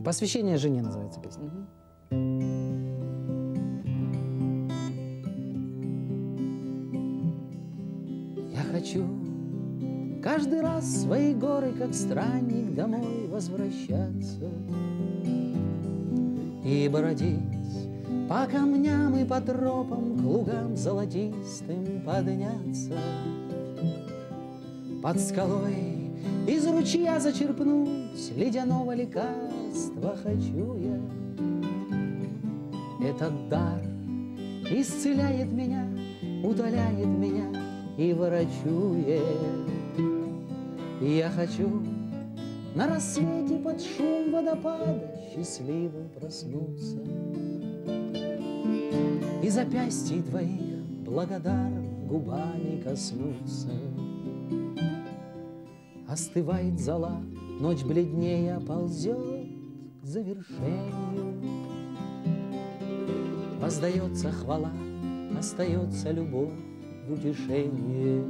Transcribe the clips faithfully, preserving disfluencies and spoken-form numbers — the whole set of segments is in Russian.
«Посвящение жене» называется песня. Мгм. Я хочу каждый раз в свои горы, как странник, домой возвращаться и бродить по камням и по тропам, к лугам золотистым подняться. Под скалой из ручья зачерпнуть ледяного лекарства хочу я. Этот дар исцеляет меня, утоляет меня и врачует. Я хочу на рассвете под шум водопада счастливым проснуться и запястьей твоих благодарно губами коснуться. Остывает зола, ночь бледнее ползет к завершению. Воздается хвала, остается любовь в утешении.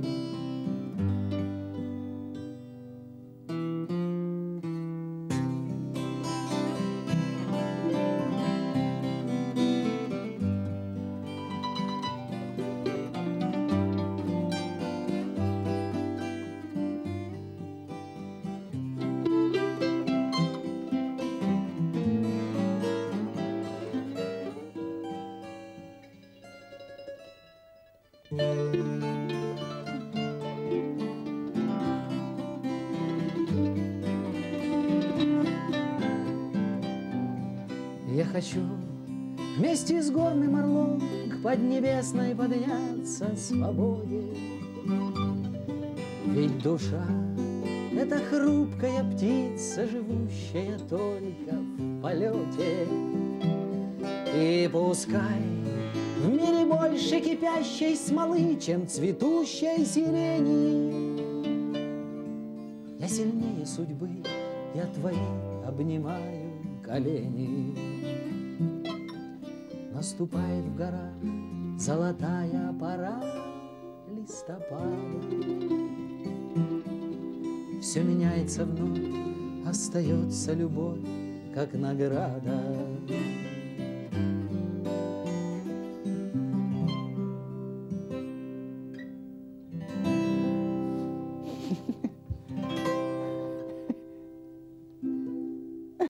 Я хочу вместе с горным орлом к поднебесной подняться свободе. Ведь душа — это хрупкая птица, живущая только в полете. И пускай в мире больше кипящей смолы, чем цветущей сирени, я сильнее судьбы, я твои обнимаю колени. Наступает в горах золотая пора листопада. Все меняется вновь, остается любовь, как награда.